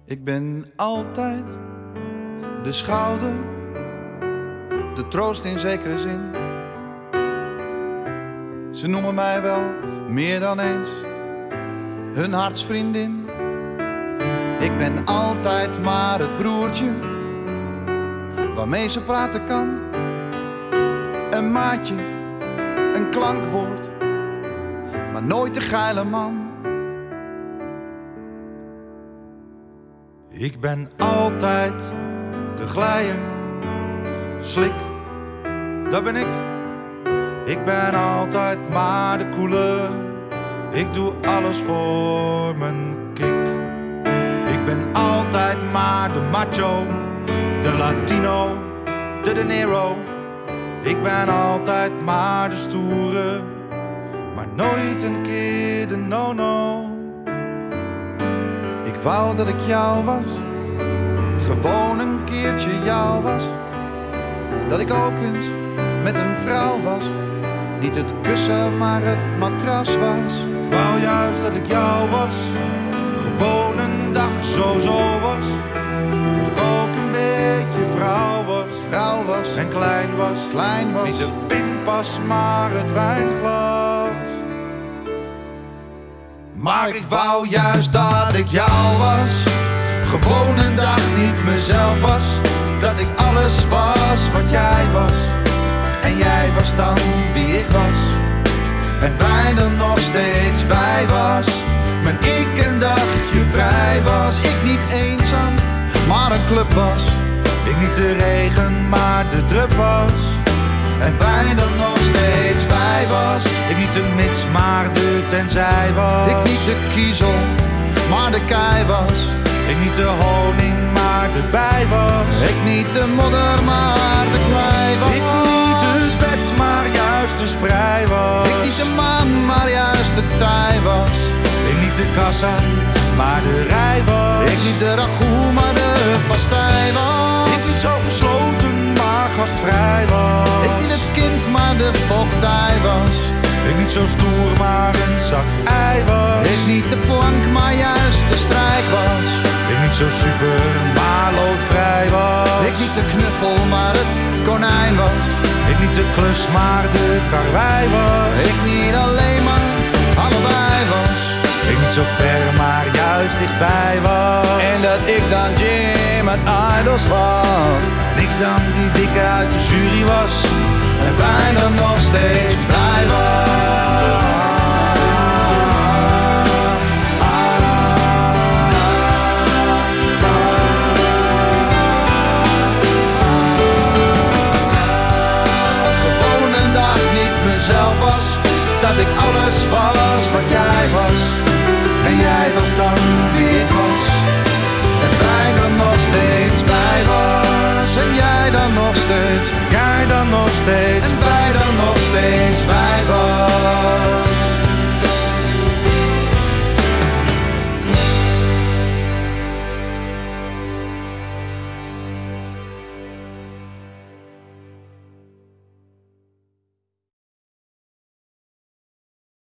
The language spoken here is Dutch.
Ik ben altijd de schouder, de troost in zekere zin. Ze noemen mij wel meer dan eens hun hartsvriendin. Ik ben altijd maar het broertje waarmee ze praten kan. Een maatje, een klankbord, maar nooit de geile man. Ik ben altijd de glijer, slik, dat ben ik. Ik ben altijd maar de koele, ik doe alles voor mijn kick. Ik ben altijd maar de macho, de Latino, de De Niro. Ik ben altijd maar de stoere, maar nooit een keer de no-no. Ik wou dat ik jou was, gewoon een keertje jou was. Dat ik ook eens met een vrouw was, niet het kussen maar het matras was. Ik wou juist dat ik jou was, gewoon een dag zo was. Dat ik ook een beetje vrouw was en klein was. Niet de pinpas maar het wijnglas. Maar ik wou juist dat ik jou was, gewoon een dag niet mezelf was. Dat ik alles was wat jij was, en jij was dan wie ik was. En wij dan nog steeds wij was, maar ik een dagje vrij was. Ik niet eenzaam, maar een club was. Ik niet de regen, maar de drup was. En wij dan nog steeds wij was. Ik niet de mits, maar de tenzij was. Ik niet de kiezel, maar de kei was. Ik niet de honing, maar de bij was. Ik niet de modder, maar de klei was. Ik niet het bed, maar juist de sprei was. Ik niet de maan, maar juist de tij was. Ik niet de kassa, maar de rij was. Ik niet de ragout, maar de pastei was. Ik niet zo gesloten, maar gastvrij was. Ik niet het kind, maar de voogdij was. Ik niet zo stoer, maar een zacht ei was. Ik niet de plank, maar juist de strijk was. Ik niet zo super, maar loodvrij was. Ik niet de knuffel, maar het konijn was. Ik niet de klus, maar de karwei was. Ik niet alleen, maar allebei was. Ik niet zo ver, maar juist dichtbij was. En dat ik dan Jim uit Idols was. En ik dan die dikke uit de jury was. En wij dan nog steeds blij was. Gewoon een dag niet mezelf was. Dat ik alles was wat jij was. En jij was dan wie ik was. En wij dan nog steeds wij was. En jij dan nog steeds. Jij dan nog steeds. En wij dan nog steeds wij.